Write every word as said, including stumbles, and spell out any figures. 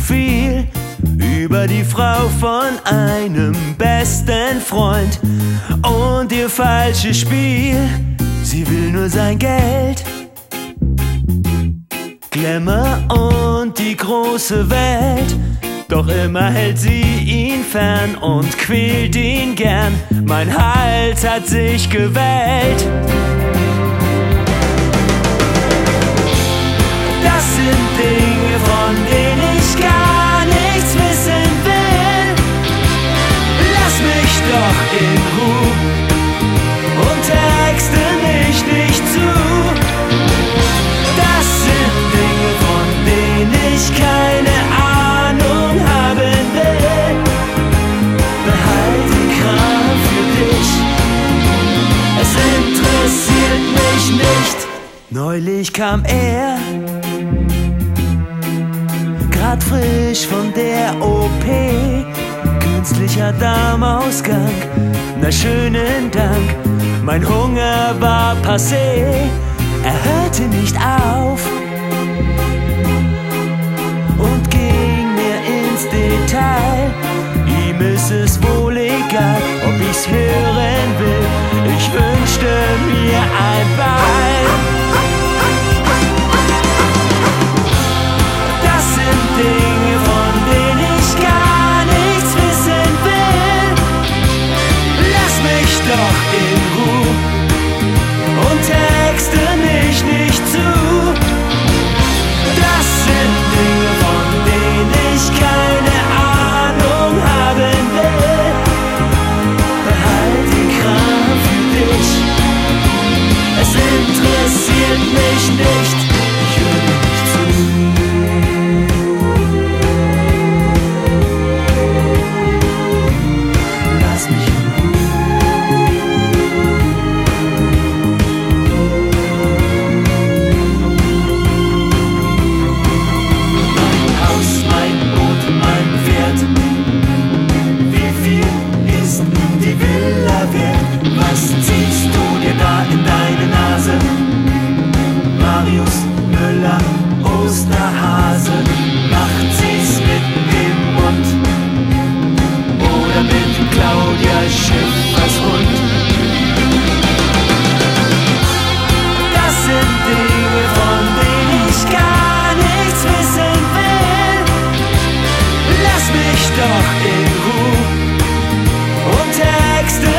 viel über die Frau von einem besten Freund und ihr falsches Spiel. Sie will nur sein Geld, Glamour und die große Welt. Doch immer hält sie ihn fern und quält ihn gern. Mein Hals hat sich gewellt. Das sind Dinge, von denen ich gar nichts wissen will. Lass mich doch in Ruhe und texte mich nicht zu. Das sind Dinge, von denen ich keine Ahnung haben will. Behalt den Kram für dich, es interessiert mich nicht. Neulich kam er, grad frisch von der O P, künstlicher Darmausgang, na schönen Dank. Mein Hunger war passé, er hörte nicht auf und ging mir ins Detail. Ihm ist es wohl egal, ob ich's hören will. Ich wünschte mir ein Bein. Das sind Dinge, von denen ich gar nichts wissen will. Lass mich doch in Ruhe und texte mich nicht zu. Das sind Dinge, von denen ich keine Ahnung haben will. Behalt den Kram für dich, es interessiert mich nicht. Ich höre nicht zu. Lass mich in Ruhe. Mein Haus, mein Boot, mein Pferd. Wie viel ist die Villa wert? Was ziehst du dir da in deine Nase? Marius Müller, Osterhase, macht sie's mit dem Mund oder mit Claudia Schiffers Hund? Das sind Dinge, von denen ich gar nichts wissen will. Lass mich doch in Ruhe und texte